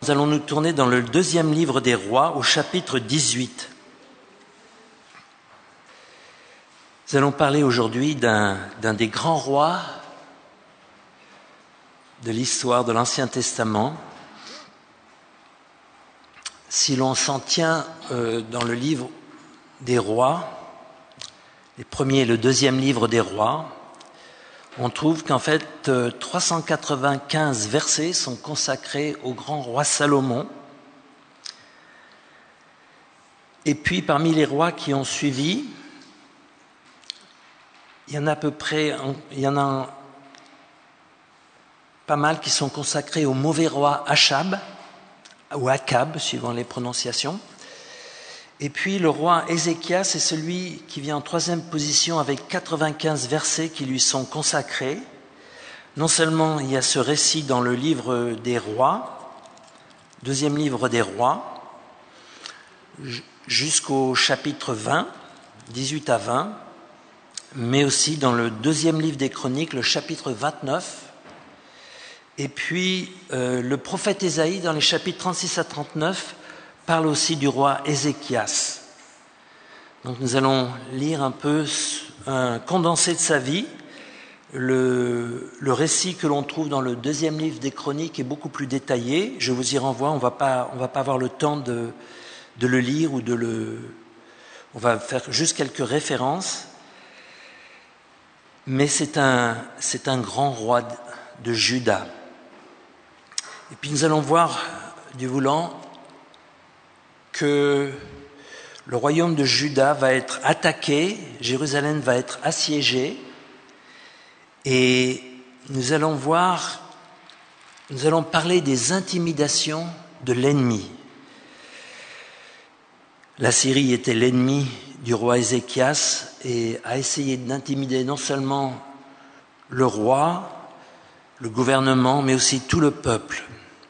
Nous allons nous tourner dans le deuxième livre des rois, au chapitre 18. Nous allons parler aujourd'hui d'un des grands rois de l'histoire de l'Ancien Testament. Si l'on s'en tient dans le livre des rois, les premiers et le deuxième livre des rois, on trouve qu'en fait 395 versets sont consacrés au grand roi Salomon. Et puis parmi les rois qui ont suivi, il y en a pas mal qui sont consacrés au mauvais roi Achab, ou Akab, suivant les prononciations. Et puis le roi Ézéchias est celui qui vient en troisième position avec 95 versets qui lui sont consacrés. Non seulement il y a ce récit dans le livre des rois, deuxième livre des rois, jusqu'au chapitre 20, 18 à 20, mais aussi dans le deuxième livre des Chroniques, le chapitre 29. Et puis le prophète Ésaïe, dans les chapitres 36 à 39, parle aussi du roi Ézéchias. Donc nous allons lire un peu un condensé de sa vie. Le récit que l'on trouve dans le deuxième livre des Chroniques est beaucoup plus détaillé. Je vous y renvoie, on va pas avoir le temps de le lire ou on va faire juste quelques références. Mais c'est un grand roi de Juda. Et puis nous allons voir, Dieu voulant, que le royaume de Juda va être attaqué, Jérusalem va être assiégée, et nous allons parler des intimidations de l'ennemi. La Syrie était l'ennemi du roi Ézéchias et a essayé d'intimider non seulement le roi, le gouvernement, mais aussi tout le peuple.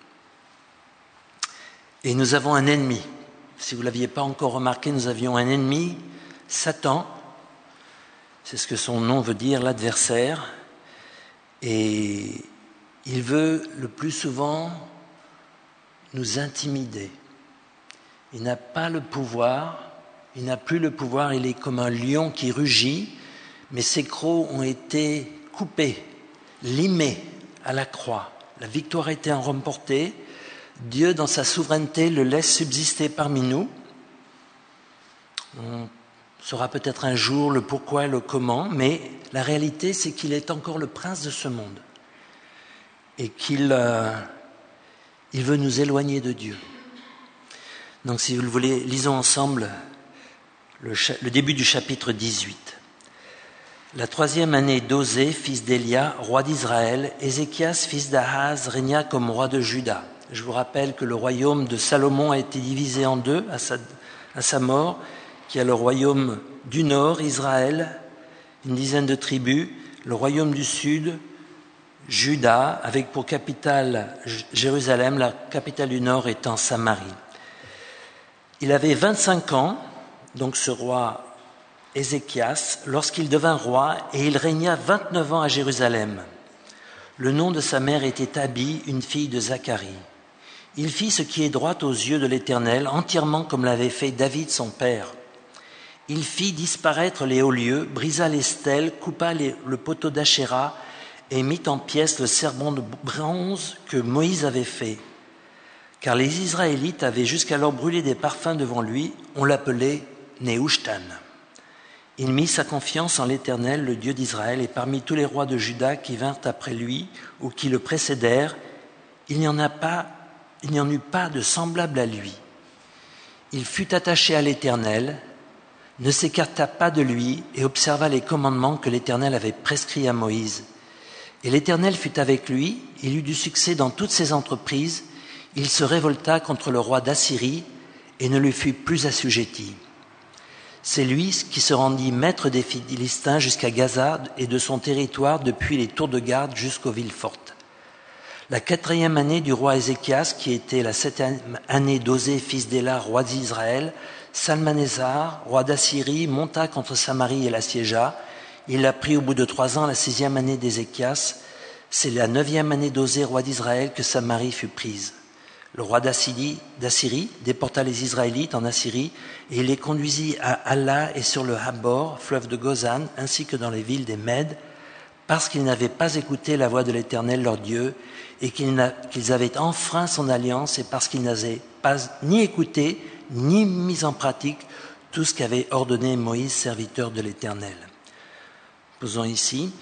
Et nous avons un ennemi. Si vous ne l'aviez pas encore remarqué, nous avions un ennemi, Satan. C'est ce que son nom veut dire, l'adversaire. Et il veut le plus souvent nous intimider. Il n'a pas le pouvoir, il n'a plus le pouvoir, il est comme un lion qui rugit, mais ses crocs ont été coupés, limés à la croix. La victoire a été remportée. Dieu, dans sa souveraineté, le laisse subsister parmi nous. On saura peut-être un jour le pourquoi et le comment, mais la réalité, c'est qu'il est encore le prince de ce monde et qu'il veut nous éloigner de Dieu. Donc, si vous le voulez, lisons ensemble le début du chapitre 18. La troisième année d'Osée, fils d'Élia, roi d'Israël, Ézéchias, fils d'Ahaz, régna comme roi de Juda. Je vous rappelle que le royaume de Salomon a été divisé en deux à sa mort, qui a le royaume du nord, Israël, une dizaine de tribus, le royaume du sud, Juda, avec pour capitale Jérusalem, la capitale du nord étant Samarie. Il avait 25 ans, donc ce roi Ézéchias, lorsqu'il devint roi, et il régna 29 ans à Jérusalem. Le nom de sa mère était Abi, une fille de Zacharie. Il fit ce qui est droit aux yeux de l'Éternel, entièrement comme l'avait fait David son père. Il fit disparaître les hauts lieux, brisa les stèles, coupa le poteau d'Achéra et mit en pièces le serpent de bronze que Moïse avait fait. Car les Israélites avaient jusqu'alors brûlé des parfums devant lui, on l'appelait Néhushtan. Il mit sa confiance en l'Éternel, le Dieu d'Israël, et parmi tous les rois de Juda qui vinrent après lui ou qui le précédèrent, il n'y en eut pas de semblable à lui. Il fut attaché à l'Éternel, ne s'écarta pas de lui et observa les commandements que l'Éternel avait prescrits à Moïse. Et l'Éternel fut avec lui, il eut du succès dans toutes ses entreprises, il se révolta contre le roi d'Assyrie et ne lui fut plus assujetti. C'est lui qui se rendit maître des Philistins jusqu'à Gaza et de son territoire depuis les tours de garde jusqu'aux villes fortes. La 4e année du roi Ézéchias, qui était la 7e année d'Osée, fils d'Éla, roi d'Israël, Salmanézar, roi d'Assyrie, monta contre Samarie et l'assiégea. Il l'a pris au bout de 3 ans, la 6e année d'Ézéchias. C'est la 9e année d'Osée, roi d'Israël, que Samarie fut prise. Le roi d'Assyrie déporta les Israélites en Assyrie et il les conduisit à Hala et sur le Habor, fleuve de Gozan, ainsi que dans les villes des Mèdes, parce qu'ils n'avaient pas écouté la voix de l'Éternel leur Dieu et qu'ils avaient enfreint son alliance et parce qu'ils n'avaient pas ni écouté ni mis en pratique tout ce qu'avait ordonné Moïse, serviteur de l'Éternel. Posons ici.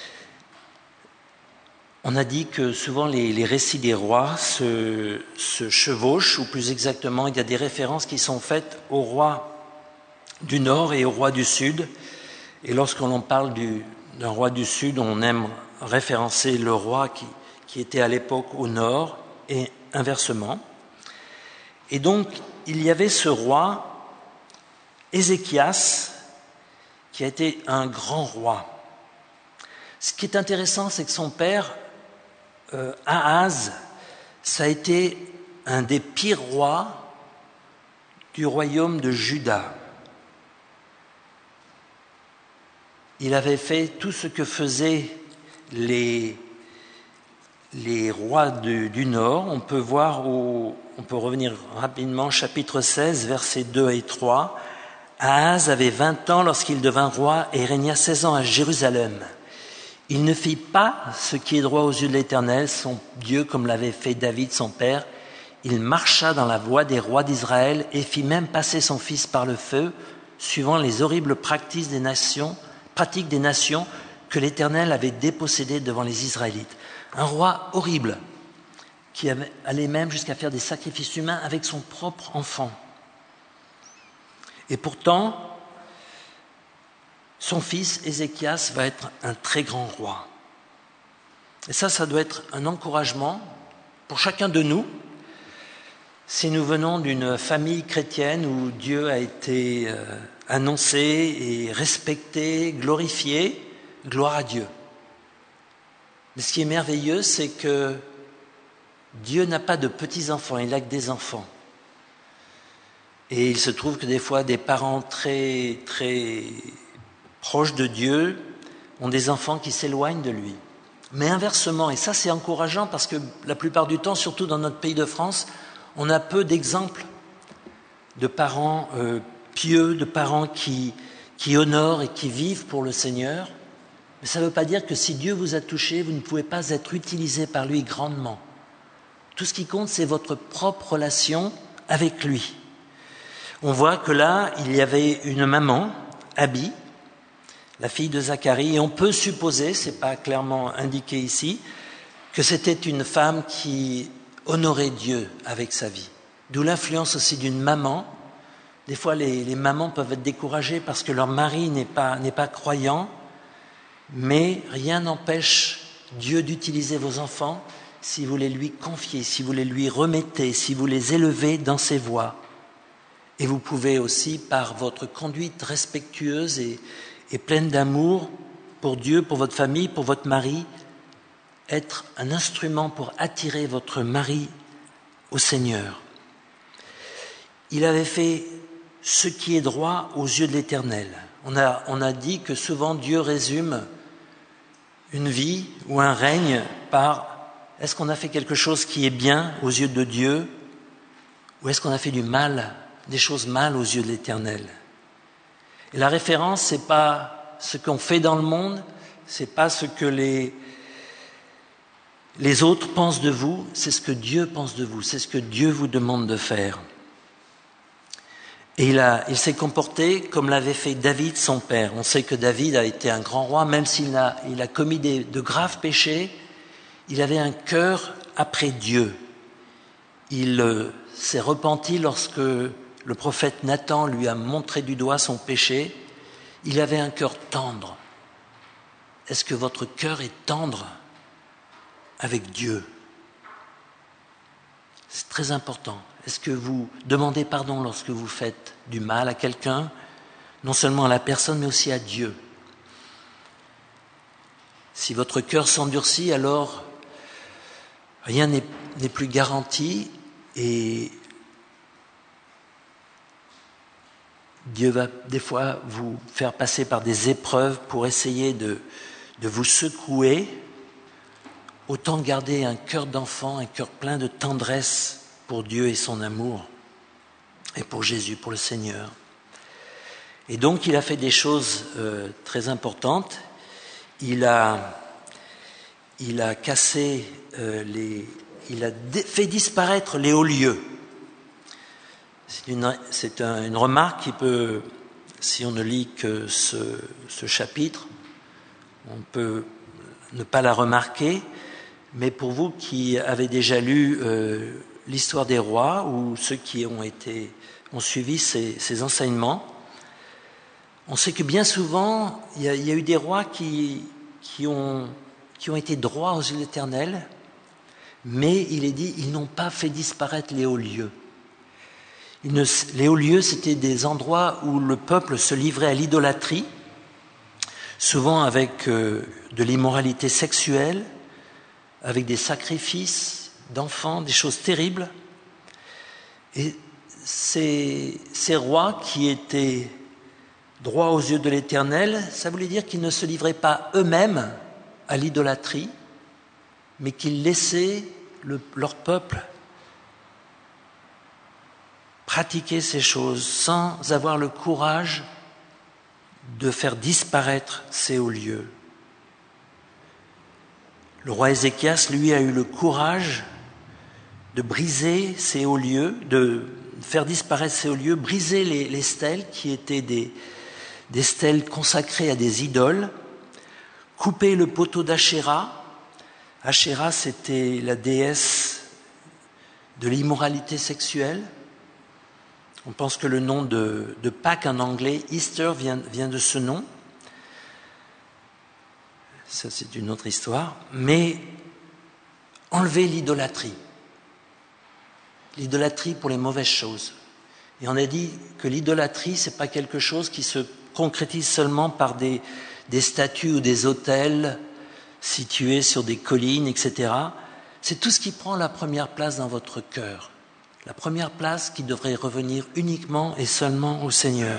On a dit que souvent les récits des rois se chevauchent, ou plus exactement, il y a des références qui sont faites au roi du Nord et au roi du Sud. Et lorsqu'on parle d'un roi du Sud, on aime référencer le roi qui était à l'époque au Nord et inversement. Et donc, il y avait ce roi, Ézéchias, qui a été un grand roi. Ce qui est intéressant, c'est que son père, Ahaz, ça a été un des pires rois du royaume de Juda. Il avait fait tout ce que faisaient les rois du Nord. On peut revenir rapidement, chapitre 16, versets 2 et 3. Ahaz avait 20 ans lorsqu'il devint roi et régna 16 ans à Jérusalem. Il ne fit pas ce qui est droit aux yeux de l'Éternel, son Dieu, comme l'avait fait David, son père. Il marcha dans la voie des rois d'Israël et fit même passer son fils par le feu, suivant les horribles pratiques des nations que l'Éternel avait dépossédées devant les Israélites. Un roi horrible, qui allait même jusqu'à faire des sacrifices humains avec son propre enfant. Et pourtant, son fils, Ézéchias, va être un très grand roi. Et ça doit être un encouragement pour chacun de nous. Si nous venons d'une famille chrétienne où Dieu a été annoncé et respecté, glorifié, gloire à Dieu. Mais ce qui est merveilleux, c'est que Dieu n'a pas de petits-enfants, il n'a que des enfants. Et il se trouve que des fois, des parents très, très proches de Dieu ont des enfants qui s'éloignent de lui. Mais inversement, et ça c'est encourageant parce que la plupart du temps, surtout dans notre pays de France, on a peu d'exemples de parents pieux, de parents qui honorent et qui vivent pour le Seigneur. Mais ça ne veut pas dire que si Dieu vous a touché, vous ne pouvez pas être utilisé par lui grandement. Tout ce qui compte, c'est votre propre relation avec lui. On voit que là, il y avait une maman, Abi, la fille de Zacharie, et on peut supposer, ce n'est pas clairement indiqué ici, que c'était une femme qui honorait Dieu avec sa vie. D'où l'influence aussi d'une maman. Des fois, les mamans peuvent être découragées parce que leur mari n'est pas croyant, mais rien n'empêche Dieu d'utiliser vos enfants si vous les lui confiez, si vous les lui remettez, si vous les élevez dans ses voies. Et vous pouvez aussi, par votre conduite respectueuse et pleine d'amour pour Dieu, pour votre famille, pour votre mari, être un instrument pour attirer votre mari au Seigneur. Il avait fait ce qui est droit aux yeux de l'Éternel. On a dit que souvent Dieu résume une vie ou un règne par est-ce qu'on a fait quelque chose qui est bien aux yeux de Dieu ou est-ce qu'on a fait du mal, des choses mal aux yeux de l'Éternel. Et la référence, c'est pas ce qu'on fait dans le monde, c'est pas ce que les autres pensent de vous, c'est ce que Dieu pense de vous, c'est ce que Dieu vous demande de faire. Et il s'est comporté comme l'avait fait David, son père. On sait que David a été un grand roi, même s'il a commis de graves péchés, il avait un cœur après Dieu. Il s'est repenti lorsque le prophète Nathan lui a montré du doigt son péché. Il avait un cœur tendre. Est-ce que votre cœur est tendre avec Dieu? C'est très important. Est-ce que vous demandez pardon lorsque vous faites du mal à quelqu'un, non seulement à la personne, mais aussi à Dieu? Si votre cœur s'endurcit, alors rien n'est plus garanti et Dieu va des fois vous faire passer par des épreuves pour essayer de vous secouer. Autant garder un cœur d'enfant, un cœur plein de tendresse pour Dieu et son amour, et pour Jésus, pour le Seigneur. Et donc il a fait des choses très importantes. Il a cassé il a fait disparaître les hauts lieux. C'est une remarque qui peut, si on ne lit que ce chapitre, on peut ne pas la remarquer, mais pour vous qui avez déjà lu l'histoire des rois ou ceux qui ont suivi ces enseignements, on sait que bien souvent, il y a eu des rois qui ont été droits aux yeux de l'Éternel, mais il est dit, ils n'ont pas fait disparaître les hauts lieux. Les hauts lieux, c'était des endroits où le peuple se livrait à l'idolâtrie, souvent avec de l'immoralité sexuelle, avec des sacrifices d'enfants, des choses terribles. Et ces rois qui étaient droits aux yeux de l'Éternel, ça voulait dire qu'ils ne se livraient pas eux-mêmes à l'idolâtrie, mais qu'ils laissaient leur peuple pratiquer ces choses sans avoir le courage de faire disparaître ces hauts lieux. Le roi Ézéchias, lui, a eu le courage de briser ces hauts lieux, de faire disparaître ces hauts lieux, briser les stèles qui étaient des stèles consacrées à des idoles, couper le poteau d'Achéra. Achéra, c'était la déesse de l'immoralité sexuelle. On pense que le nom de Pâques en anglais, Easter, vient de ce nom. Ça, c'est une autre histoire. Mais enlever l'idolâtrie. L'idolâtrie pour les mauvaises choses. Et on a dit que l'idolâtrie, c'est pas quelque chose qui se concrétise seulement par des statues ou des autels situés sur des collines, etc. C'est tout ce qui prend la première place dans votre cœur. La première place qui devrait revenir uniquement et seulement au Seigneur.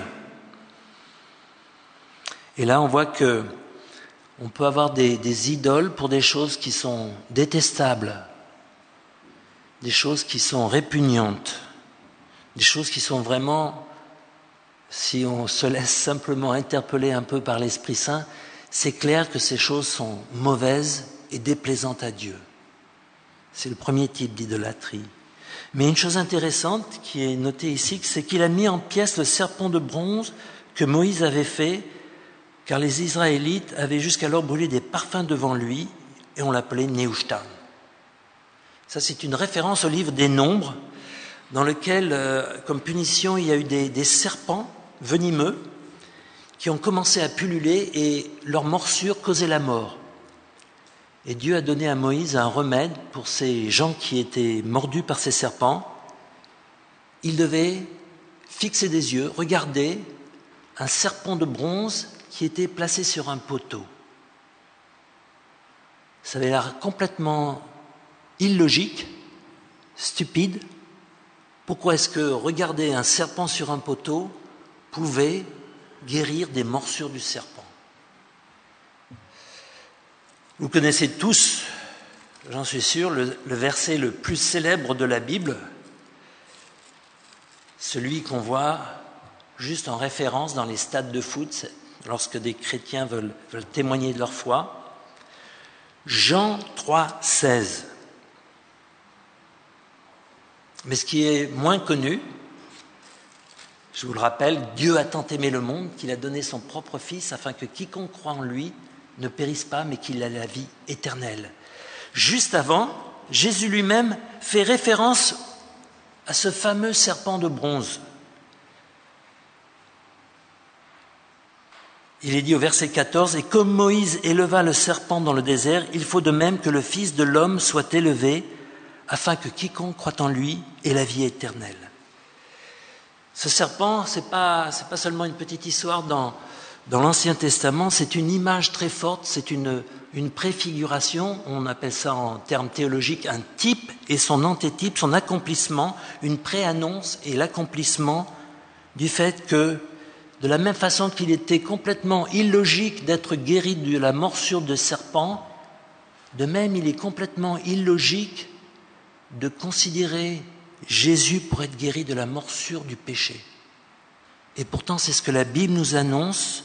Et là, on voit que on peut avoir des idoles pour des choses qui sont détestables, des choses qui sont répugnantes, des choses qui sont vraiment, si on se laisse simplement interpeller un peu par l'Esprit Saint, c'est clair que ces choses sont mauvaises et déplaisantes à Dieu. C'est le premier type d'idolâtrie. Mais une chose intéressante qui est notée ici, c'est qu'il a mis en pièces le serpent de bronze que Moïse avait fait, car les Israélites avaient jusqu'alors brûlé des parfums devant lui, et on l'appelait Nehushtan. Ça, c'est une référence au livre des Nombres, dans lequel, comme punition, il y a eu des serpents venimeux qui ont commencé à pulluler et leur morsure causait la mort. Et Dieu a donné à Moïse un remède pour ces gens qui étaient mordus par ces serpents. Il devait fixer des yeux, regarder un serpent de bronze qui était placé sur un poteau. Ça avait l'air complètement illogique, stupide. Pourquoi est-ce que regarder un serpent sur un poteau pouvait guérir des morsures du serpent? Vous connaissez tous, j'en suis sûr, le verset le plus célèbre de la Bible, celui qu'on voit juste en référence dans les stades de foot, lorsque des chrétiens veulent témoigner de leur foi. Jean 3, 16. Mais ce qui est moins connu, je vous le rappelle, Dieu a tant aimé le monde qu'il a donné son propre Fils afin que quiconque croit en lui ne périsse pas, mais qu'il ait la vie éternelle. Juste avant, Jésus lui-même fait référence à ce fameux serpent de bronze. Il est dit au verset 14, « Et comme Moïse éleva le serpent dans le désert, il faut de même que le Fils de l'homme soit élevé, afin que quiconque croit en lui ait la vie éternelle. » Ce serpent, c'est pas seulement une petite histoire dans l'Ancien Testament, c'est une image très forte, c'est une préfiguration, on appelle ça en termes théologiques un type et son antétype, son accomplissement, une préannonce et l'accomplissement du fait que, de la même façon qu'il était complètement illogique d'être guéri de la morsure de serpent, de même il est complètement illogique de considérer Jésus pour être guéri de la morsure du péché. Et pourtant, c'est ce que la Bible nous annonce.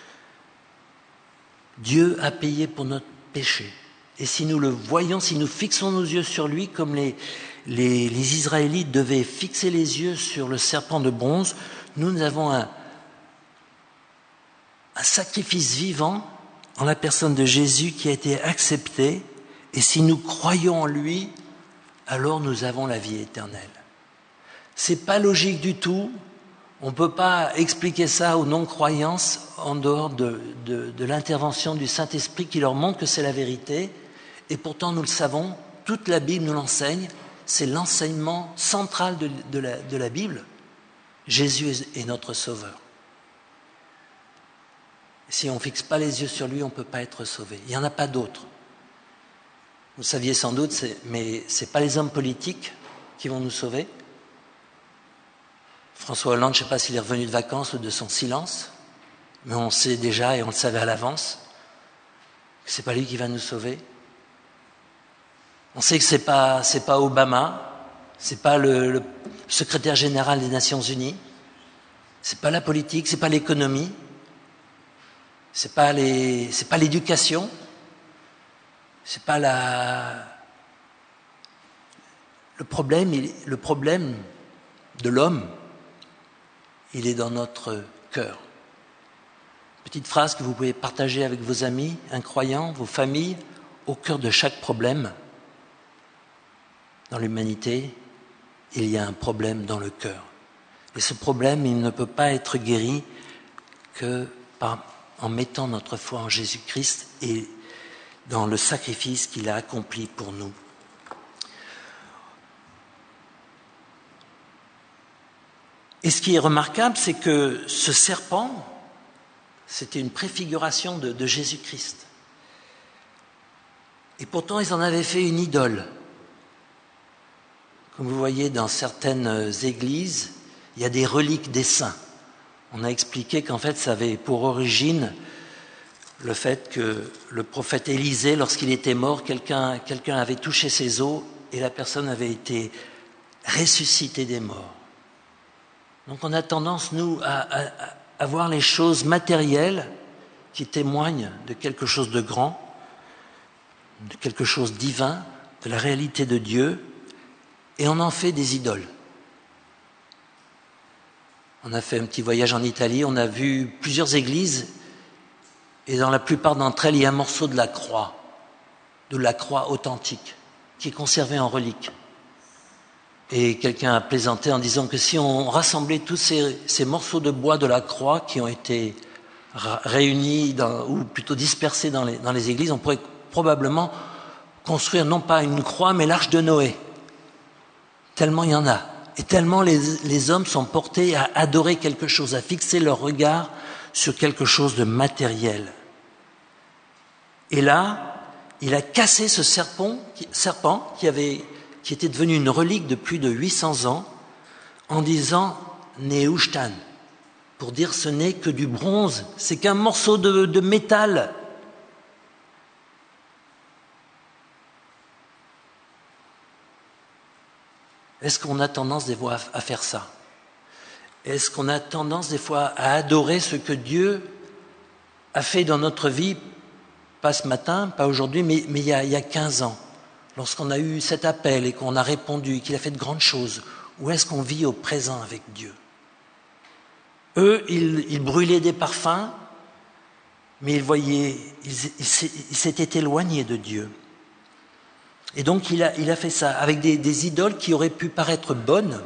Dieu a payé pour notre péché. Et si nous le voyons, si nous fixons nos yeux sur lui, comme les Israélites devaient fixer les yeux sur le serpent de bronze, nous avons un sacrifice vivant en la personne de Jésus qui a été accepté. Et si nous croyons en lui, alors nous avons la vie éternelle. C'est pas logique du tout. On ne peut pas expliquer ça aux non-croyances en dehors de l'intervention du Saint-Esprit qui leur montre que c'est la vérité. Et pourtant, nous le savons, toute la Bible nous l'enseigne. C'est l'enseignement central de la Bible. Jésus est notre Sauveur. Si on ne fixe pas les yeux sur lui, on ne peut pas être sauvé. Il n'y en a pas d'autre. Vous saviez sans doute, mais ce n'est pas les hommes politiques qui vont nous sauver. François Hollande, je ne sais pas s'il est revenu de vacances ou de son silence, mais on sait déjà et on le savait à l'avance que ce n'est pas lui qui va nous sauver. On sait que ce n'est pas Obama, ce n'est pas le secrétaire général des Nations Unies, ce n'est pas la politique, ce n'est pas l'économie, ce n'est pas l'éducation, ce n'est pas le problème de l'homme. Il est dans notre cœur. Petite phrase que vous pouvez partager avec vos amis, incroyants, vos familles. Au cœur de chaque problème, dans l'humanité, il y a un problème dans le cœur. Et ce problème, il ne peut pas être guéri que en mettant notre foi en Jésus-Christ et dans le sacrifice qu'il a accompli pour nous. Et ce qui est remarquable, c'est que ce serpent, c'était une préfiguration de Jésus-Christ. Et pourtant, ils en avaient fait une idole. Comme vous voyez, dans certaines églises, il y a des reliques des saints. On a expliqué qu'en fait, ça avait pour origine le fait que le prophète Élisée, lorsqu'il était mort, quelqu'un avait touché ses os et la personne avait été ressuscitée des morts. Donc on a tendance, nous, à voir les choses matérielles qui témoignent de quelque chose de grand, de quelque chose de divin, de la réalité de Dieu, et on en fait des idoles. On a fait un petit voyage en Italie, on a vu plusieurs églises, et dans la plupart d'entre elles, il y a un morceau de la croix authentique, qui est conservé en relique. Et quelqu'un a plaisanté en disant que si on rassemblait tous ces morceaux de bois de la croix qui ont été réunis ou plutôt dispersés dans les églises, on pourrait probablement construire non pas une croix mais l'arche de Noé. Tellement il y en a. Et tellement les hommes sont portés à adorer quelque chose, à fixer leur regard sur quelque chose de matériel. Et là, il a cassé ce serpent qui était devenu une relique de plus de 800 ans, en disant « Neushtan », pour dire ce n'est que du bronze, c'est qu'un morceau de métal. Est-ce qu'on a tendance des fois à faire ça? Est-ce qu'on a tendance des fois à adorer ce que Dieu a fait dans notre vie, pas ce matin, pas aujourd'hui, mais il y a 15 ans? Lorsqu'on a eu cet appel et qu'on a répondu, qu'il a fait de grandes choses, où est-ce qu'on vit au présent avec Dieu? Eux, ils brûlaient des parfums, mais ils s'étaient éloignés de Dieu. Et donc il a fait ça, avec des idoles qui auraient pu paraître bonnes,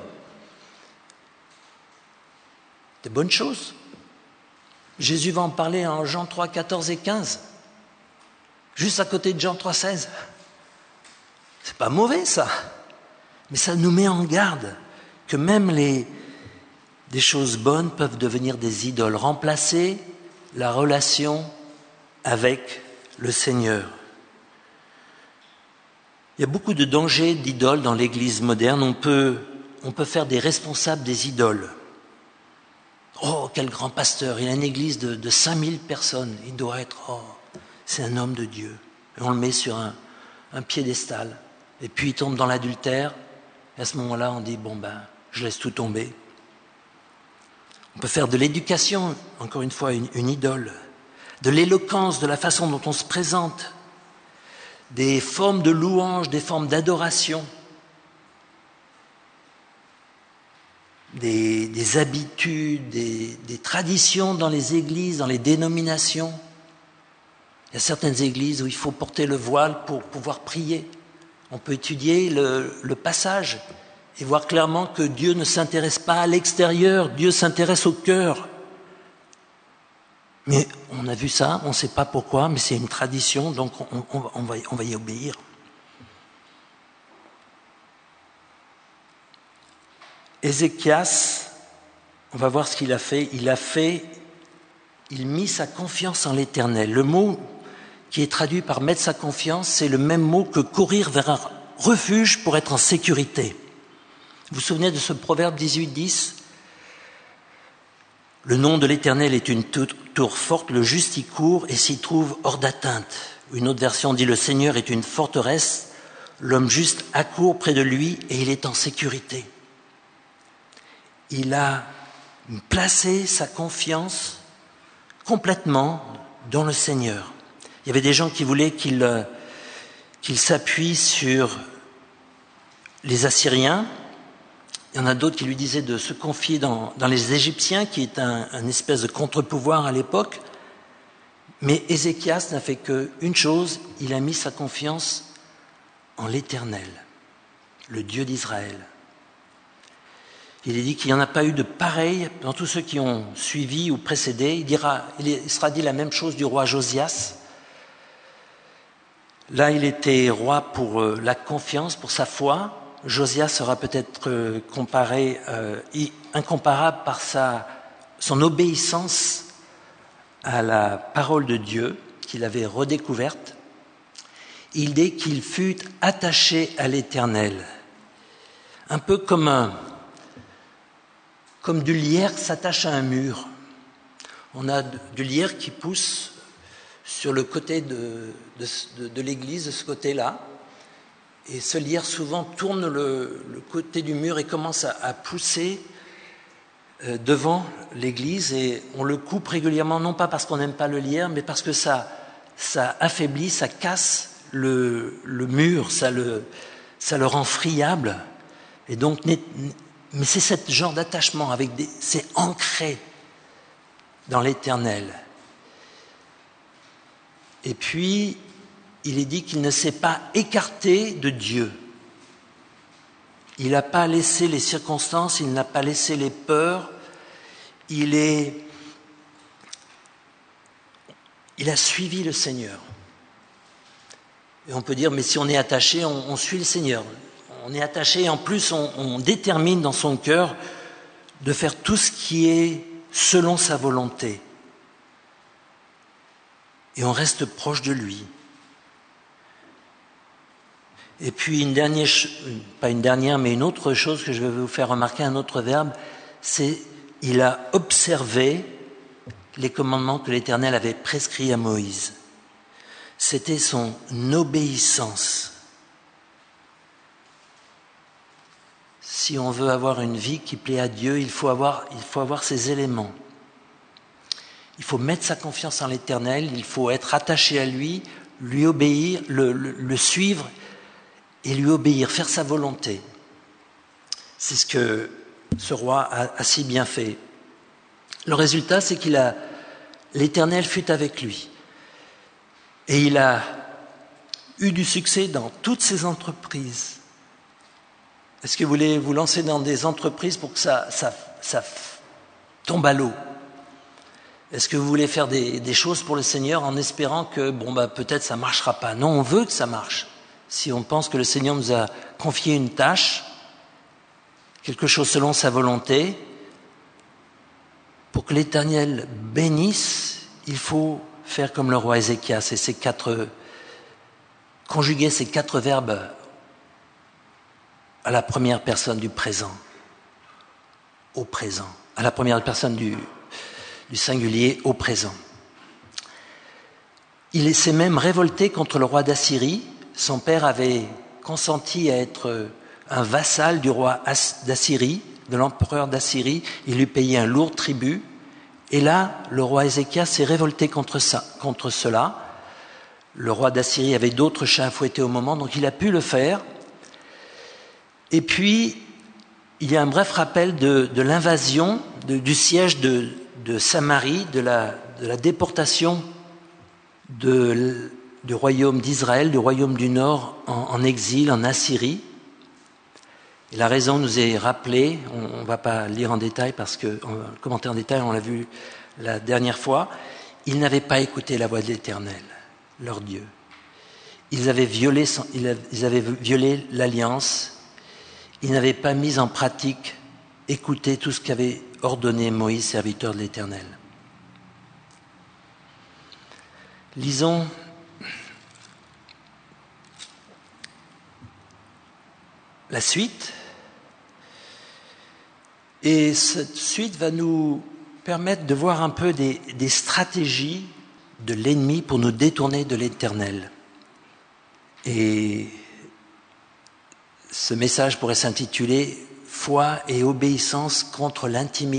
des bonnes choses. Jésus va en parler en Jean 3, 14 et 15, juste à côté de Jean 3, 16. C'est pas mauvais ça, mais ça nous met en garde que même des choses bonnes peuvent devenir des idoles, remplacer la relation avec le Seigneur. Il y a beaucoup de dangers d'idoles dans l'Église moderne. On peut faire des responsables des idoles. Oh, quel grand pasteur, il a une église de 5000 personnes, il doit être, c'est un homme de Dieu. Et on le met sur un piédestal. Et puis il tombe dans l'adultère, Et à ce moment-là, on dit, je laisse tout tomber. On peut faire de l'éducation, encore une fois, une idole, de l'éloquence, de la façon dont on se présente, des formes de louange, des formes d'adoration, des habitudes, des traditions dans les églises, dans les dénominations. Il y a certaines églises où il faut porter le voile pour pouvoir prier. On peut étudier le passage et voir clairement que Dieu ne s'intéresse pas à l'extérieur, Dieu s'intéresse au cœur. Mais on a vu ça, on ne sait pas pourquoi, mais c'est une tradition, donc on va y obéir. Ézéchias, on va voir ce qu'il a fait. Il mit sa confiance en l'Éternel. Le mot qui est traduit par mettre sa confiance, c'est le même mot que courir vers un refuge pour être en sécurité. Vous vous souvenez de ce proverbe 18:10 ? Le nom de l'Éternel est une tour forte, le juste y court et s'y trouve hors d'atteinte. Une autre version dit, le Seigneur est une forteresse, l'homme juste accourt près de lui et il est en sécurité. Il a placé sa confiance complètement dans le Seigneur. Il y avait des gens qui voulaient qu'il s'appuie sur les Assyriens. Il y en a d'autres qui lui disaient de se confier dans les Égyptiens, qui est un espèce de contre-pouvoir à l'époque. Mais Ézéchias n'a fait qu'une chose, il a mis sa confiance en l'Éternel, le Dieu d'Israël. Il est dit qu'il n'y en a pas eu de pareil dans tous ceux qui ont suivi ou précédé. Il sera dit la même chose du roi Josias. Là, il était roi pour la confiance, pour sa foi. Josias sera peut-être comparé, incomparable par son obéissance à la parole de Dieu qu'il avait redécouverte. Il dit qu'il fut attaché à l'Éternel, un peu comme du lierre s'attache à un mur. On a du lierre qui pousse sur le côté de l'église, de ce côté-là. Et ce lierre souvent tourne le côté du mur et commence à pousser devant l'église. Et on le coupe régulièrement, non pas parce qu'on n'aime pas le lierre, mais parce que ça affaiblit, ça casse le mur, ça le rend friable. Et donc, mais c'est ce genre d'attachement, c'est ancré dans l'Éternel. Et puis, il est dit qu'il ne s'est pas écarté de Dieu. Il n'a pas laissé les circonstances, il n'a pas laissé les peurs. Il a suivi le Seigneur. Et on peut dire, mais si on est attaché, on suit le Seigneur. On est attaché et en plus on détermine dans son cœur de faire tout ce qui est selon sa volonté. Et on reste proche de lui. Et puis une autre chose que je vais vous faire remarquer, un autre verbe, c'est il a observé les commandements que l'Éternel avait prescrits à Moïse. C'était son obéissance. Si on veut avoir une vie qui plaît à Dieu, il faut avoir ces éléments. Il faut mettre sa confiance en l'Éternel, il faut être attaché à lui obéir, le suivre et lui obéir, faire sa volonté. C'est ce que ce roi a si bien fait. Le résultat, c'est l'Éternel fut avec lui. Et il a eu du succès dans toutes ses entreprises. Est-ce que vous voulez vous lancer dans des entreprises pour que ça tombe à l'eau? Est-ce que vous voulez faire des choses pour le Seigneur en espérant que peut-être ça ne marchera pas? Non, on veut que ça marche. Si on pense que le Seigneur nous a confié une tâche, quelque chose selon sa volonté, pour que l'Éternel bénisse, il faut faire comme le roi Ézéchias et conjuguer ces 4 verbes à la première personne du présent, au présent, à la première personne du singulier au présent. Il s'est même révolté contre le roi d'Assyrie. Son père avait consenti à être un vassal du roi d'Assyrie, de l'empereur d'Assyrie. Il lui payait un lourd tribut. Et là, le roi Ézéchias s'est révolté contre cela. Le roi d'Assyrie avait d'autres chats à fouetter au moment, donc il a pu le faire. Et puis, il y a un bref rappel de l'invasion, du siège de Samarie, de la déportation du royaume d'Israël, du royaume du Nord en exil en Assyrie. Et la raison nous est rappelée, on ne va pas lire en détail parce que, commenter en détail, on l'a vu la dernière fois. Ils n'avaient pas écouté la voix de l'Éternel, leur Dieu. Ils avaient violé l'alliance. Ils n'avaient pas mis en pratique, écouté tout ce qu'avait ordonné Moïse, serviteur de l'Éternel. Lisons la suite. Et cette suite va nous permettre de voir un peu des stratégies de l'ennemi pour nous détourner de l'Éternel. Et ce message pourrait s'intituler « Foi et obéissance contre l'intimidation ».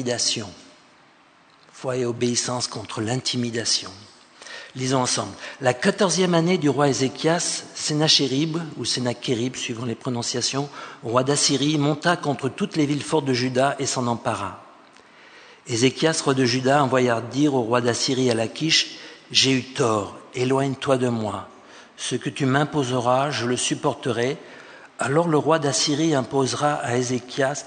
Foi et obéissance contre l'intimidation. Lisons ensemble. La 14e année du roi Ézéchias, Sennachérib, ou Sennachérib, suivant les prononciations, roi d'Assyrie, monta contre toutes les villes fortes de Juda et s'en empara. Ézéchias, roi de Juda, envoya dire au roi d'Assyrie à Lachish, « J'ai eu tort, éloigne-toi de moi. Ce que tu m'imposeras, je le supporterai. » Alors le roi d'Assyrie imposa à Ézéchias,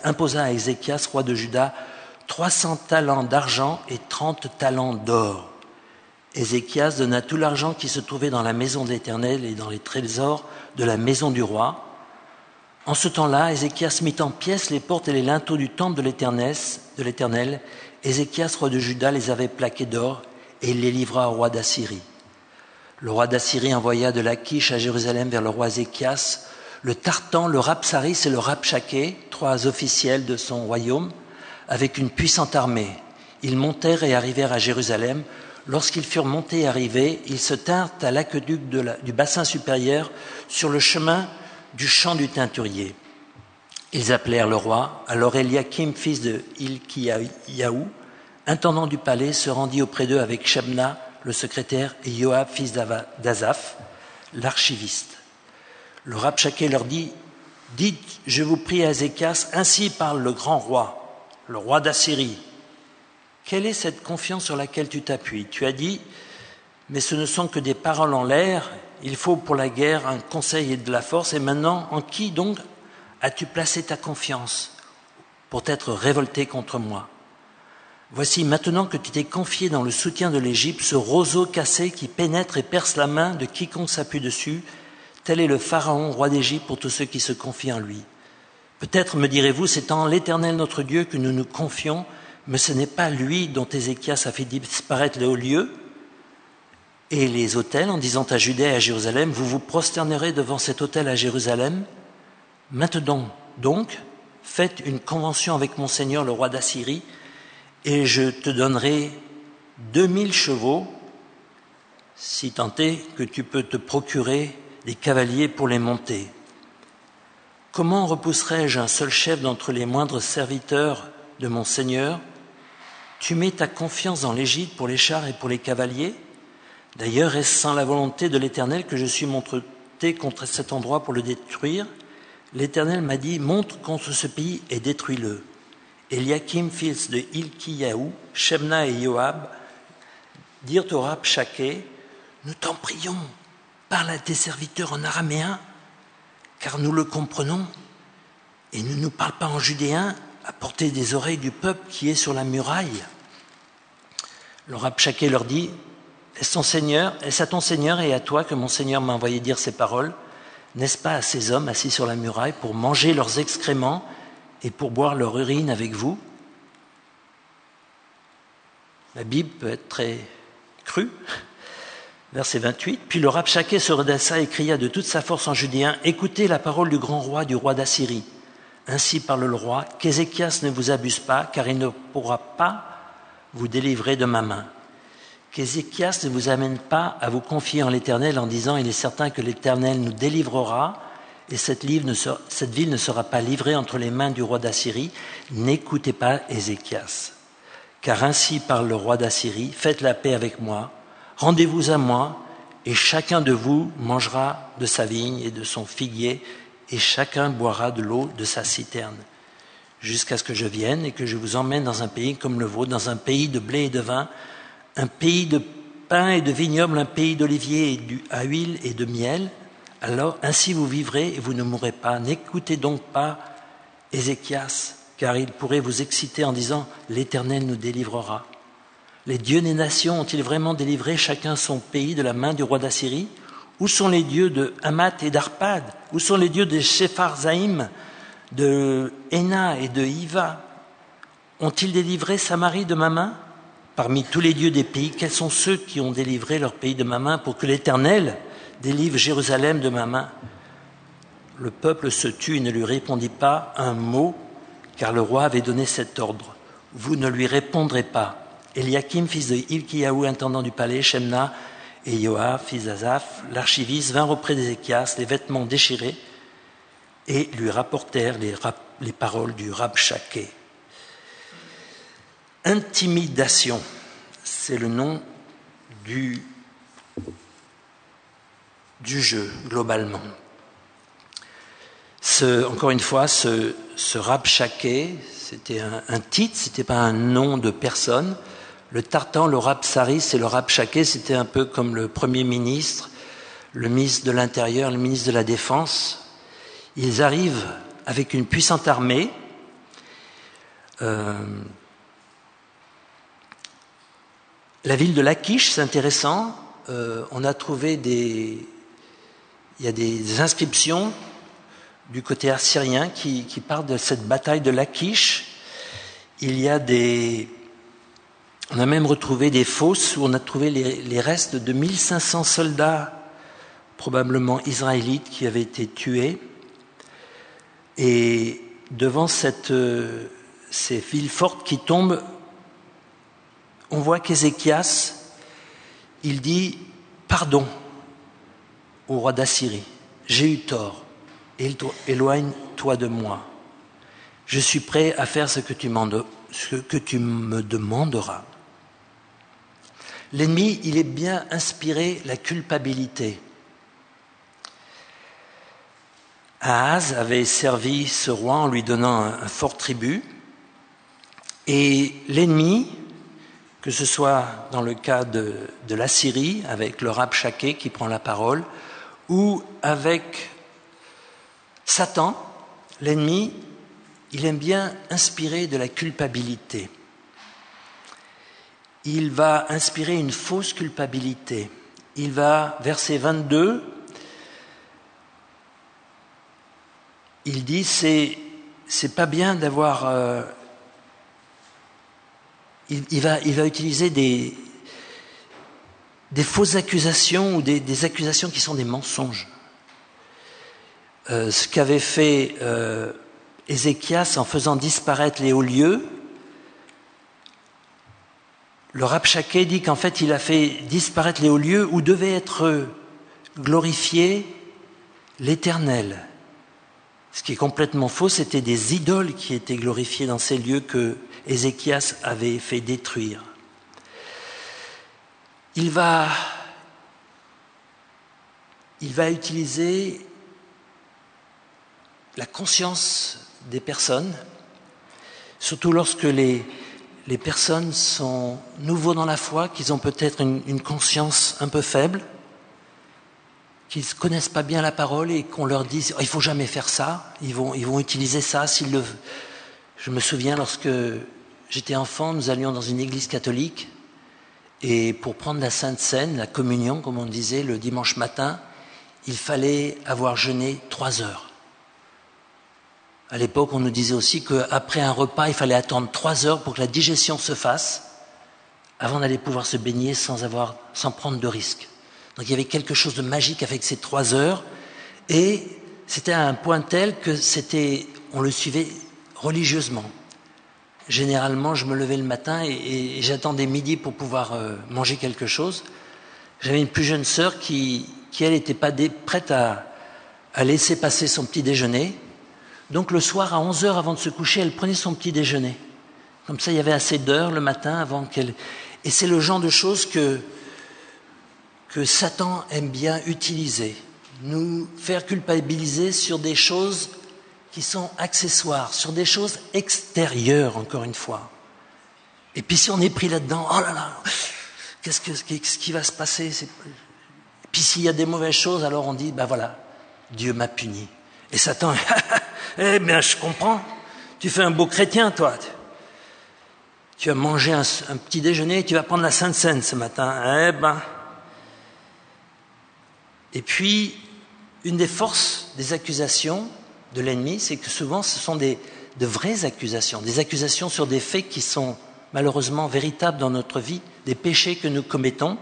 roi de Juda, 300 talents d'argent et 30 talents d'or. Ézéchias donna tout l'argent qui se trouvait dans la maison de l'Éternel et dans les trésors de la maison du roi. En ce temps-là, Ézéchias mit en pièces les portes et les linteaux du temple de l'Éternel. Ézéchias, roi de Juda, les avait plaqués d'or et il les livra au roi d'Assyrie. Le roi d'Assyrie envoya de Lachish à Jérusalem vers le roi Ézéchias le Tartan, le Rapsaris et le Rabshaké, 3 officiels de son royaume, avec une puissante armée. Ils montèrent et arrivèrent à Jérusalem. Lorsqu'ils furent montés et arrivés, ils se tinrent à l'aqueduc du bassin supérieur sur le chemin du champ du teinturier. Ils appelèrent le roi. Alors Eliakim, fils de Hilkiyahu, intendant du palais, se rendit auprès d'eux avec Shebna, le secrétaire, et Joab, fils d'Azaph, l'archiviste. Le Rabshaké leur dit, « Dites, je vous prie à Ézéchias, ainsi parle le grand roi, le roi d'Assyrie. Quelle est cette confiance sur laquelle tu t'appuies? Tu as dit, mais ce ne sont que des paroles en l'air, il faut pour la guerre un conseil et de la force, et maintenant, en qui donc as-tu placé ta confiance pour t'être révolté contre moi? Voici maintenant que tu t'es confié dans le soutien de l'Égypte, ce roseau cassé qui pénètre et perce la main de quiconque s'appuie dessus, tel est le Pharaon, roi d'Égypte, pour tous ceux qui se confient en lui. Peut-être, me direz-vous, c'est en l'Éternel notre Dieu que nous nous confions, mais ce n'est pas lui dont Ézéchias a fait disparaître les hauts lieux et les autels, en disant à Juda et à Jérusalem, vous vous prosternerez devant cet autel à Jérusalem. Maintenant, donc, faites une convention avec mon Seigneur, le roi d'Assyrie, et je te donnerai 2000 chevaux, si tant est que tu peux te procurer des cavaliers pour les monter. Comment repousserai-je un seul chef d'entre les moindres serviteurs de mon Seigneur? Tu mets ta confiance dans l'Égypte pour les chars et pour les cavaliers? D'ailleurs, est-ce sans la volonté de l'Éternel que je suis monté contre cet endroit pour le détruire? L'Éternel m'a dit, monte contre ce pays et détruis-le. Eliakim, fils de Hilkiyahu, Shebna et Joab dirent au Rabshaké, nous t'en prions, parle à tes serviteurs en araméen, car nous le comprenons, et ne nous parle pas en judéen, à portée des oreilles du peuple qui est sur la muraille. Le Rabshaké leur dit, est-ce à ton Seigneur et à toi que mon Seigneur m'a envoyé dire ces paroles? N'est-ce pas à ces hommes assis sur la muraille pour manger leurs excréments et pour boire leur urine avec vous? La Bible peut être très crue. Verset 28. Puis le Rabshaké se redressa et cria de toute sa force en judéen, écoutez la parole du roi d'Assyrie. Ainsi parle le roi, qu'Ézéchias ne vous abuse pas, car il ne pourra pas vous délivrer de ma main. Qu'Ézéchias ne vous amène pas à vous confier en l'Éternel en disant, il est certain que l'Éternel nous délivrera et cette ville ne sera pas livrée entre les mains du roi d'Assyrie. N'écoutez pas Ézéchias. Car ainsi parle le roi d'Assyrie, faites la paix avec moi, rendez-vous à moi, et chacun de vous mangera de sa vigne et de son figuier, et chacun boira de l'eau de sa citerne, jusqu'à ce que je vienne et que je vous emmène dans un pays comme le vôtre, dans un pays de blé et de vin, un pays de pain et de vignoble, un pays d'oliviers à huile et de miel. Alors ainsi vous vivrez et vous ne mourrez pas. N'écoutez donc pas Ézéchias, car il pourrait vous exciter en disant « l'Éternel nous délivrera ». Les dieux des nations ont-ils vraiment délivré chacun son pays de la main du roi d'Assyrie? Où sont les dieux de Hamath et d'Arpad? Où sont les dieux de Shepharzaïm, de Héna et de Hiva? Ont-ils délivré Samarie de ma main? Parmi tous les dieux des pays, quels sont ceux qui ont délivré leur pays de ma main pour que l'Éternel délivre Jérusalem de ma main? Le peuple se tut et ne lui répondit pas un mot, car le roi avait donné cet ordre. Vous ne lui répondrez pas. Eliakim, fils de Hilkiyahu, intendant du palais, Shemna et Yoav, fils d'Azaph, l'archiviste, vinrent auprès d'Ézéchias, les vêtements déchirés, et lui rapportèrent les paroles du Rabshaké. Intimidation, c'est le nom du jeu, globalement. Encore une fois, ce Rabshaké, c'était un titre, c'était pas un nom de personne. Le Tartan, le Rabsaris et le Rabshaké, c'était un peu comme le Premier ministre, le ministre de l'Intérieur, le ministre de la Défense. Ils arrivent avec une puissante armée. La ville de Lachish, c'est intéressant. On a trouvé il y a des inscriptions du côté assyrien qui parlent de cette bataille de Lachish. On a même retrouvé des fosses où on a trouvé les restes de 1500 soldats, probablement israélites, qui avaient été tués. Et devant ces villes fortes qui tombent, on voit qu'Ézéchias, il dit « Pardon au roi d'Assyrie, j'ai eu tort, éloigne-toi de moi. Je suis prêt à faire ce que tu me demanderas. » L'ennemi, il est bien inspiré la culpabilité. Ahaz avait servi ce roi en lui donnant un fort tribut, et l'ennemi, que ce soit dans le cas de l'Assyrie, avec le Rabshaké qui prend la parole, ou avec Satan, l'ennemi, il aime bien inspirer de la culpabilité. Il va inspirer une fausse culpabilité. Il va, verset 22, il dit c'est pas bien d'avoir. Il va utiliser des fausses accusations ou des accusations qui sont des mensonges. Ce qu'avait fait Ézéchias en faisant disparaître les hauts lieux, le Rabshaké dit qu'en fait il a fait disparaître les hauts lieux où devait être glorifié l'Éternel. Ce qui est complètement faux, c'était des idoles qui étaient glorifiées dans ces lieux que Ézéchias avait fait détruire. Il va utiliser la conscience des personnes, surtout lorsque les personnes sont nouveaux dans la foi, qu'ils ont peut-être une conscience un peu faible, qu'ils ne connaissent pas bien la parole et qu'on leur dise « il ne faut jamais faire ça », ils vont utiliser ça. Je me souviens, lorsque j'étais enfant, nous allions dans une église catholique et pour prendre la Sainte Seine, la communion, comme on disait, le dimanche matin, il fallait avoir jeûné 3 heures. À l'époque, on nous disait aussi qu'après un repas, il fallait attendre 3 heures pour que la digestion se fasse avant d'aller pouvoir se baigner sans prendre de risques. Donc il y avait quelque chose de magique avec ces 3 heures et c'était à un point tel que on le suivait religieusement. Généralement, je me levais le matin et j'attendais midi pour pouvoir manger quelque chose. J'avais une plus jeune sœur qui elle, n'était pas prête à a laissé passer son petit déjeuner. Donc le soir, à 11h avant de se coucher, elle prenait son petit déjeuner. Comme ça, il y avait assez d'heures le matin avant qu'elle... Et c'est le genre de choses que Satan aime bien utiliser. Nous faire culpabiliser sur des choses qui sont accessoires, sur des choses extérieures, encore une fois. Et puis si on est pris là-dedans, oh là là, qu'est-ce qui va se passer? Et puis s'il y a des mauvaises choses, alors on dit, ben voilà, Dieu m'a puni. Et Satan, eh bien je comprends, tu fais un beau chrétien toi. Tu as mangé un petit déjeuner et tu vas prendre la Sainte Seine ce matin. Eh ben. Et puis, une des forces des accusations de l'ennemi, c'est que souvent ce sont de vraies accusations, des accusations sur des faits qui sont malheureusement véritables dans notre vie, des péchés que nous commettons.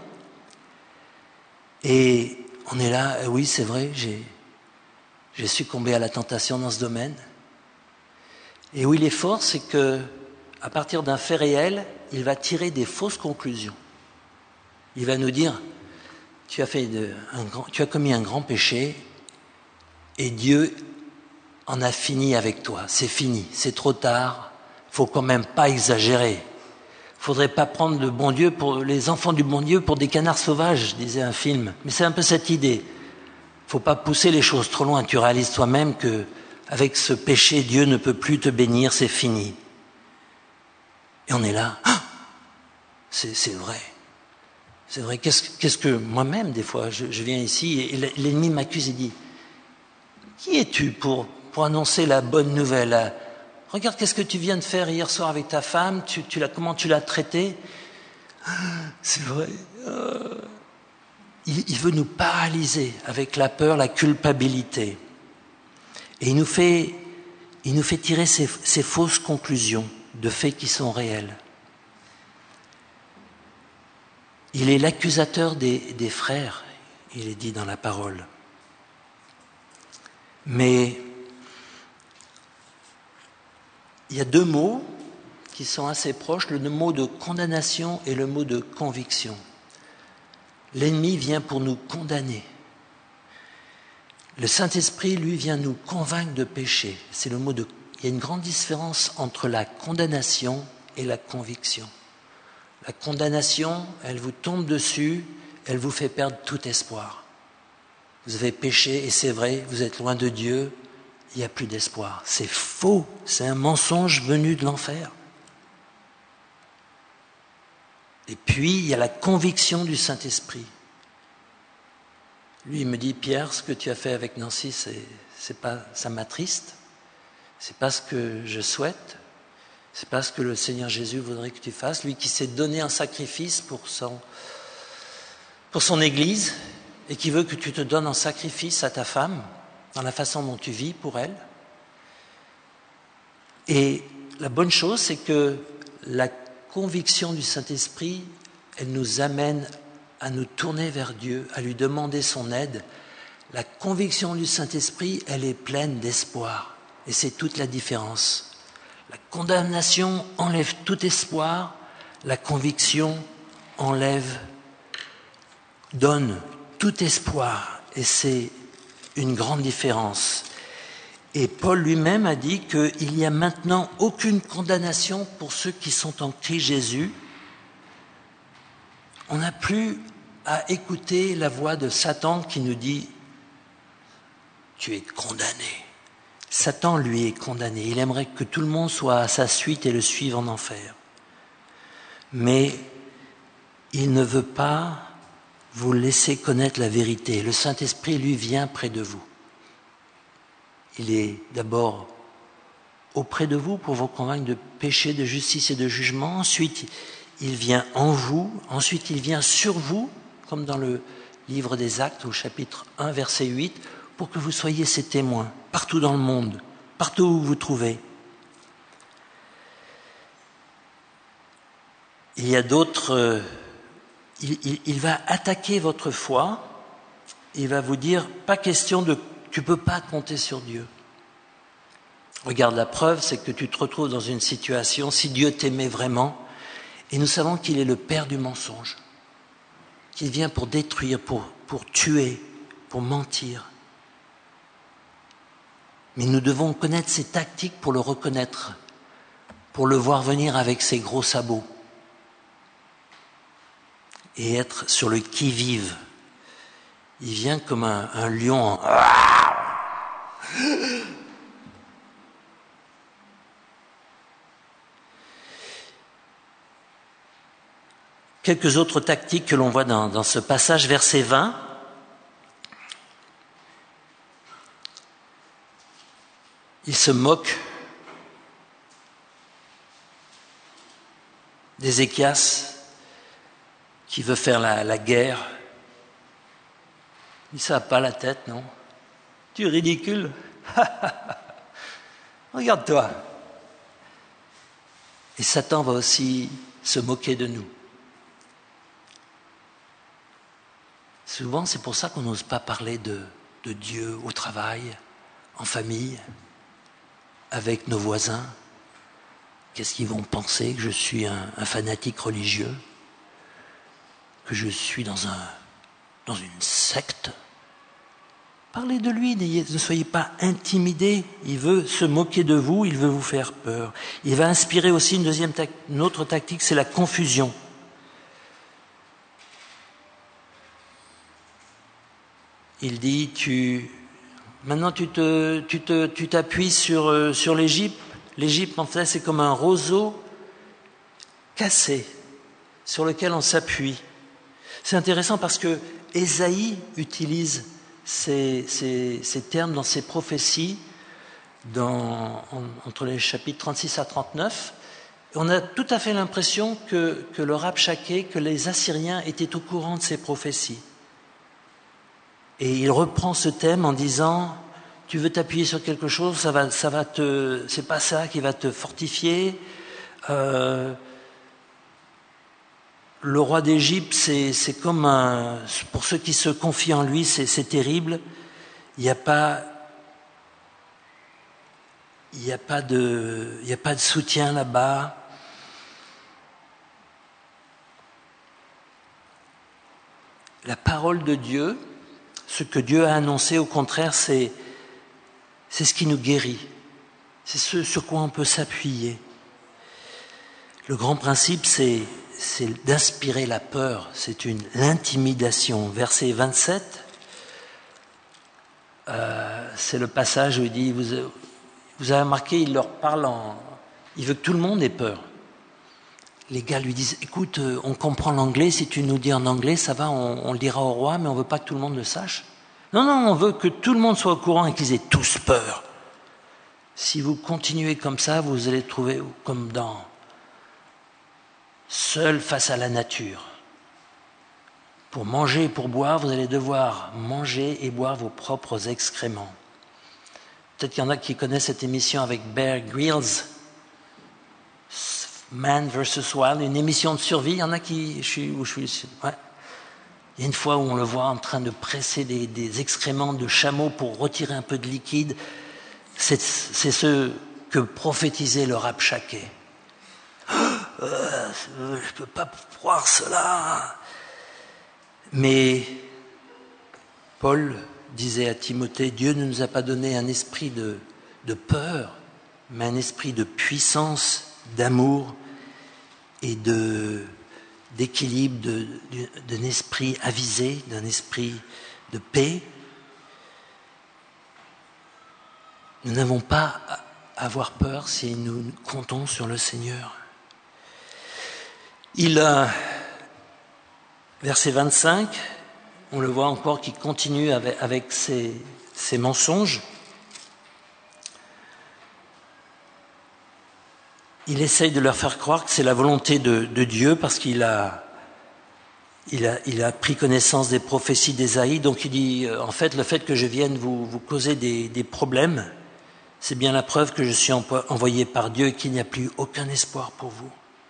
Et on est là, oui c'est vrai, j'ai succombé à la tentation dans ce domaine. Et où il est fort, c'est que à partir d'un fait réel, il va tirer des fausses conclusions. Il va nous dire, tu as commis un grand péché et Dieu en a fini avec toi. C'est fini, c'est trop tard. Il faut quand même pas exagérer. Il faudrait pas prendre le bon Dieu les enfants du bon Dieu pour des canards sauvages, disait un film. Mais c'est un peu cette idée. Il faut pas pousser les choses trop loin. Tu réalises toi-même que avec ce péché, Dieu ne peut plus te bénir, c'est fini. Et on est là, ah, c'est vrai. C'est vrai, qu'est-ce que moi-même, des fois, je viens ici et l'ennemi m'accuse et dit, qui es-tu pour annoncer la bonne nouvelle? Regarde qu'est-ce que tu viens de faire hier soir avec ta femme, comment tu l'as traitée. C'est vrai. Il veut nous paralyser avec la peur, la culpabilité. Et il nous fait tirer ces fausses conclusions de faits qui sont réels. Il est l'accusateur des frères, il est dit dans la parole. Mais il y a deux mots qui sont assez proches, le mot de condamnation et le mot de conviction. L'ennemi vient pour nous condamner. Le Saint-Esprit, lui, vient nous convaincre de péché. Il y a une grande différence entre la condamnation et la conviction. La condamnation, elle vous tombe dessus, elle vous fait perdre tout espoir. Vous avez péché et c'est vrai, vous êtes loin de Dieu, il n'y a plus d'espoir. C'est faux, c'est un mensonge venu de l'enfer. Et puis, il y a la conviction du Saint-Esprit. Lui, il me dit, Pierre, ce que tu as fait avec Nancy, ça m'attriste, c'est pas ce que je souhaite. C'est pas ce que le Seigneur Jésus voudrait que tu fasses, lui qui s'est donné un sacrifice pour son Église et qui veut que tu te donnes en sacrifice à ta femme dans la façon dont tu vis pour elle. Et la bonne chose, c'est que la conviction du Saint-Esprit, elle nous amène à nous tourner vers Dieu, à lui demander son aide. La conviction du Saint-Esprit, elle est pleine d'espoir et c'est toute la différence. La condamnation enlève tout espoir, la conviction donne tout espoir, et c'est une grande différence. Et Paul lui-même a dit qu'il n'y a maintenant aucune condamnation pour ceux qui sont en Christ Jésus. On n'a plus à écouter la voix de Satan qui nous dit « Tu es condamné ». Satan, lui, est condamné. Il aimerait que tout le monde soit à sa suite et le suive en enfer. Mais il ne veut pas vous laisser connaître la vérité. Le Saint-Esprit, lui, vient près de vous. Il est d'abord auprès de vous pour vous convaincre de péché, de justice et de jugement. Ensuite, il vient en vous. Ensuite, il vient sur vous, comme dans le livre des Actes, au chapitre 1, verset 8, pour que vous soyez ses témoins, partout dans le monde, partout où vous vous trouvez. Il y a d'autres... il va attaquer votre foi, il va vous dire, pas question de... Tu ne peux pas compter sur Dieu. Regarde, la preuve, c'est que tu te retrouves dans une situation, si Dieu t'aimait vraiment, et nous savons qu'il est le père du mensonge, qu'il vient pour détruire, pour tuer, pour mentir. Mais nous devons connaître ses tactiques pour le reconnaître, pour le voir venir avec ses gros sabots et être sur le qui-vive. Il vient comme un lion. Quelques autres tactiques que l'on voit dans ce passage, verset 20. Il se moque d'Ézéchias qui veut faire la guerre. Il ne ça pas la tête, non? Tu es ridicule. Regarde-toi. Et Satan va aussi se moquer de nous. Souvent, c'est pour ça qu'on n'ose pas parler de Dieu au travail, en famille, avec nos voisins. Qu'est-ce qu'ils vont penser? Que je suis un fanatique religieux? Que je suis dans une secte? Parlez de lui, ne soyez pas intimidés. Il veut se moquer de vous, il veut vous faire peur. Il va inspirer aussi une autre tactique, c'est la confusion. Il dit, maintenant tu t'appuies sur l'Égypte. L'Égypte, en fait, c'est comme un roseau cassé sur lequel on s'appuie. C'est intéressant parce que Ésaïe utilise ces termes dans ses prophéties entre les chapitres 36 à 39. On a tout à fait l'impression que le Rabshakeh, que les Assyriens étaient au courant de ces prophéties. Et il reprend ce thème en disant, tu veux t'appuyer sur quelque chose, c'est pas ça qui va te fortifier. Le roi d'Égypte, c'est comme pour ceux qui se confient en lui, c'est terrible. Il n'y a pas de soutien là-bas. La parole de Dieu, ce que Dieu a annoncé, au contraire, c'est ce qui nous guérit. C'est ce sur quoi on peut s'appuyer. Le grand principe, c'est d'inspirer la peur. C'est l'intimidation. Verset 27, c'est le passage où il dit, vous avez remarqué, il leur parle il veut que tout le monde ait peur. Les gars lui disent, écoute, on comprend l'anglais, si tu nous dis en anglais, ça va, on le dira au roi, mais on ne veut pas que tout le monde le sache. Non, on veut que tout le monde soit au courant et qu'ils aient tous peur. Si vous continuez comme ça, vous allez trouver comme seul face à la nature. Pour manger et pour boire, vous allez devoir manger et boire vos propres excréments. Peut-être qu'il y en a qui connaissent cette émission avec Bear Grylls, Man vs. Wild, une émission de survie. Il y en a qui... Ouais. Il y a une fois où on le voit en train de presser des excréments de chameau pour retirer un peu de liquide. C'est ce que prophétisait le Rabshakeh. Je ne peux pas croire cela. Mais Paul disait à Timothée, Dieu ne nous a pas donné un esprit de peur, mais un esprit de puissance, d'amour et d'équilibre, d'un esprit avisé, d'un esprit de paix. Nous n'avons pas à avoir peur si nous comptons sur le Seigneur. Verset 25, on le voit encore qui continue avec ses mensonges. Il essaye de leur faire croire que c'est la volonté de Dieu parce qu'il a pris connaissance des prophéties d'Ésaïe. Donc il dit, en fait, le fait que je vienne vous causer des problèmes, c'est bien la preuve que je suis envoyé par Dieu et qu'il n'y a plus aucun espoir pour vous.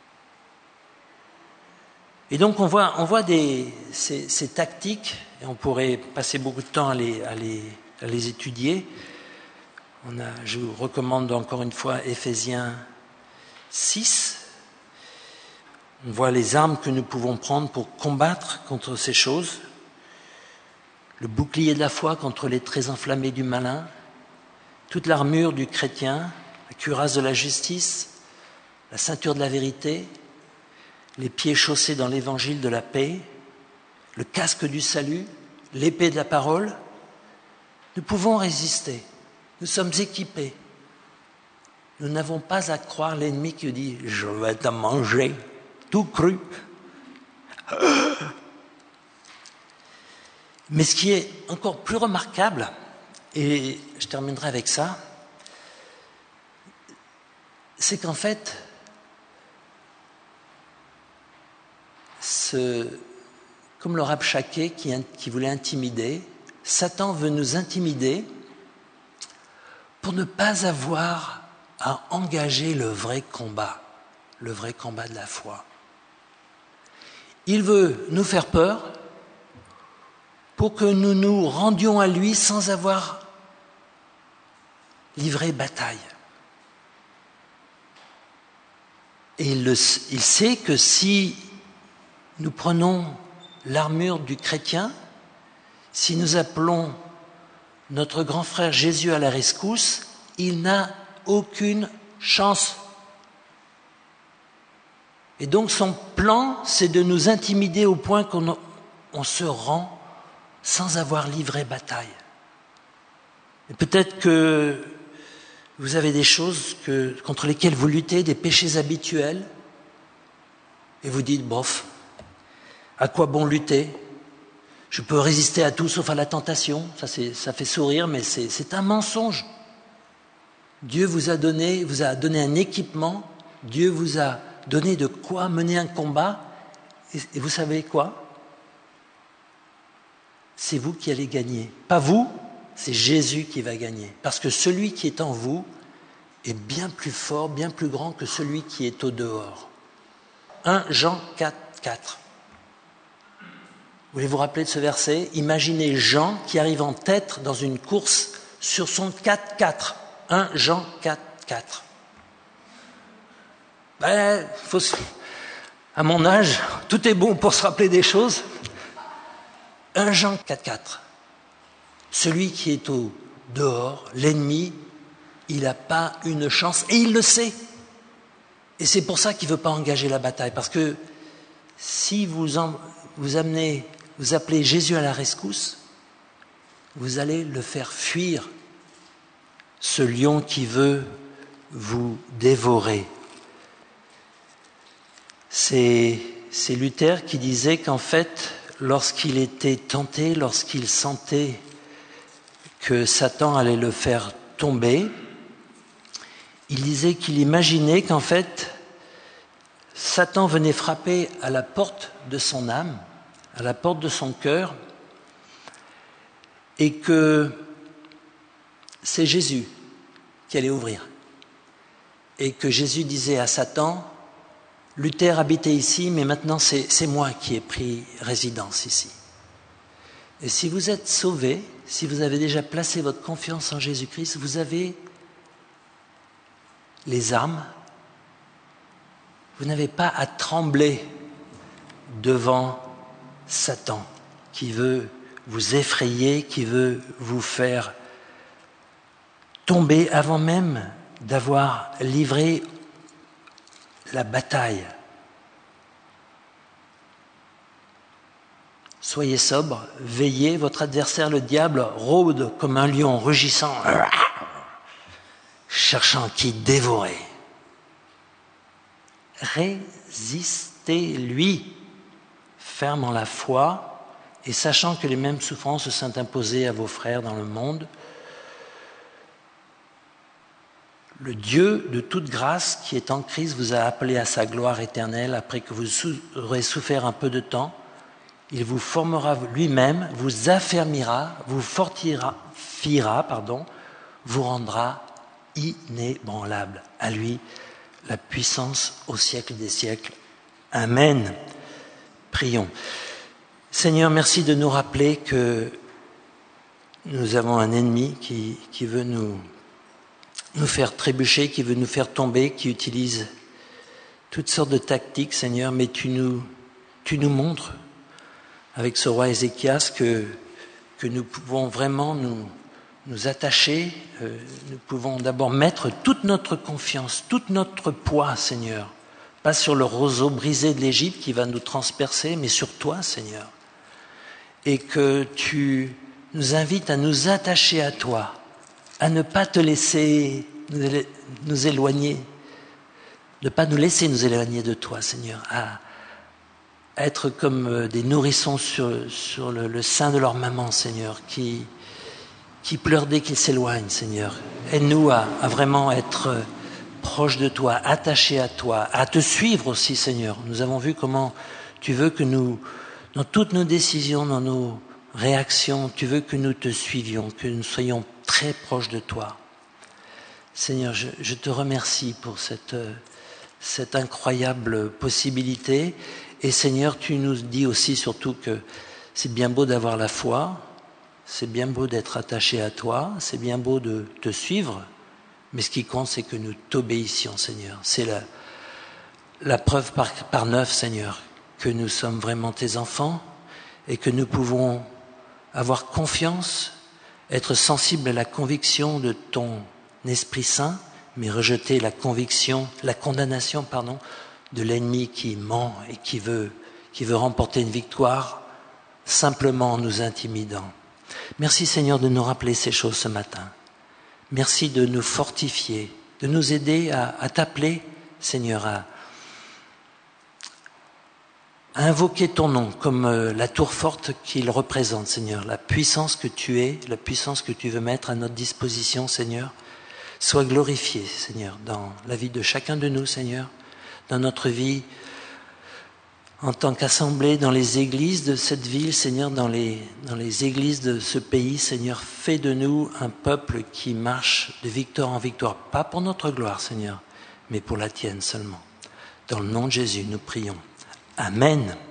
Et donc on voit ces tactiques, et on pourrait passer beaucoup de temps à les étudier. Je vous recommande encore une fois Éphésiens 6. On voit les armes que nous pouvons prendre pour combattre contre ces choses. Le bouclier de la foi contre les traits enflammés du malin. toute l'armure du chrétien, la cuirasse de la justice, la ceinture de la vérité, les pieds chaussés dans l'évangile de la paix, le casque du salut, l'épée de la parole, nous pouvons résister. Nous sommes équipés. Nous n'avons pas à croire l'ennemi qui dit « Je vais te manger, tout cru ». Mais ce qui est encore plus remarquable, et je terminerai avec ça, c'est qu'en fait, comme le Rabshakeh qui voulait intimider, Satan veut nous intimider pour ne pas avoir à engager le vrai combat de la foi. Il veut nous faire peur pour que nous nous rendions à lui sans avoir livré bataille. Et il sait que si nous prenons l'armure du chrétien, si nous appelons notre grand frère Jésus à la rescousse, il n'a aucune chance. Et donc son plan, c'est de nous intimider au point qu'on se rend sans avoir livré bataille. Et peut-être que vous avez des choses contre lesquelles vous luttez, des péchés habituels, et vous dites, bof, à quoi bon lutter ? Je peux résister à tout sauf à la tentation. Ça fait sourire, mais c'est un mensonge. Dieu vous a donné un équipement, Dieu vous a donné de quoi mener un combat, et vous savez quoi ? C'est vous qui allez gagner. Pas vous, c'est Jésus qui va gagner. Parce que celui qui est en vous est bien plus fort, bien plus grand que celui qui est au dehors. 1 Jean 4, 4. Vous voulez vous rappeler de ce verset ? Imaginez Jean qui arrive en tête dans une course sur son 4x4. 1 Jean 4, 4. À mon âge, tout est bon pour se rappeler des choses. 1 Jean 4, 4. Celui qui est au dehors, l'ennemi, il n'a pas une chance et il le sait. Et c'est pour ça qu'il ne veut pas engager la bataille. Parce que si vous appelez Jésus à la rescousse, vous allez le faire fuir, ce lion qui veut vous dévorer. C'est Luther qui disait qu'en fait, lorsqu'il était tenté, lorsqu'il sentait que Satan allait le faire tomber, il disait qu'il imaginait qu'en fait, Satan venait frapper à la porte de son âme, à la porte de son cœur, et que c'est Jésus qui allait ouvrir. Et que Jésus disait à Satan, Luther habitait ici, mais maintenant c'est moi qui ai pris résidence ici. Et si vous êtes sauvé, si vous avez déjà placé votre confiance en Jésus-Christ, vous avez les armes. Vous n'avez pas à trembler devant Satan qui veut vous effrayer, qui veut vous faire tomber avant même d'avoir livré la bataille. Soyez sobre, veillez, votre adversaire le diable rôde comme un lion rugissant, cherchant qui dévorer. Résistez-lui, ferme en la foi et sachant que les mêmes souffrances se sont imposées à vos frères dans le monde. Le Dieu de toute grâce qui est en Christ vous a appelé à sa gloire éternelle après que vous aurez souffert un peu de temps. Il vous formera lui-même, vous affermira, vous fortifiera, vous rendra inébranlable. À lui, la puissance au siècle des siècles. Amen. Prions. Seigneur, merci de nous rappeler que nous avons un ennemi qui veut nous faire trébucher, qui veut nous faire tomber, qui utilise toutes sortes de tactiques, Seigneur, mais tu nous montres avec ce roi Ézéchias que nous pouvons vraiment nous attacher, nous pouvons d'abord mettre toute notre confiance, tout notre poids, Seigneur, pas sur le roseau brisé de l'Égypte qui va nous transpercer, mais sur toi, Seigneur. Et que tu nous invites à nous attacher à toi, à ne pas te laisser nous éloigner, de ne pas nous laisser nous éloigner de toi, Seigneur, à être comme des nourrissons sur le sein de leur maman, Seigneur, qui pleurent dès qu'ils s'éloignent, Seigneur. Aide-nous à vraiment être proches de toi, attachés à toi, à te suivre aussi, Seigneur. Nous avons vu comment tu veux que nous, dans toutes nos décisions, dans nos réactions, tu veux que nous te suivions, que nous soyons très proches de toi. Seigneur, je te remercie pour cette incroyable possibilité. Et Seigneur, tu nous dis aussi surtout que c'est bien beau d'avoir la foi, c'est bien beau d'être attaché à toi, c'est bien beau de te suivre, mais ce qui compte, c'est que nous t'obéissions, Seigneur. C'est la preuve par neuf, Seigneur, que nous sommes vraiment tes enfants et que nous pouvons avoir confiance, être sensibles à la conviction de ton Esprit Saint, mais rejeter la condamnation, de l'ennemi qui ment et qui veut remporter une victoire simplement en nous intimidant. Merci Seigneur de nous rappeler ces choses ce matin. Merci de nous fortifier, de nous aider à t'appeler, Seigneur, à invoquer ton nom comme la tour forte qu'il représente, Seigneur. La puissance que tu es, la puissance que tu veux mettre à notre disposition, Seigneur, soit glorifiée, Seigneur, dans la vie de chacun de nous, Seigneur, dans notre vie en tant qu'assemblée, dans les églises de cette ville, Seigneur, dans les églises de ce pays, Seigneur, fais de nous un peuple qui marche de victoire en victoire, pas pour notre gloire, Seigneur, mais pour la tienne seulement. Dans le nom de Jésus, nous prions. Amen.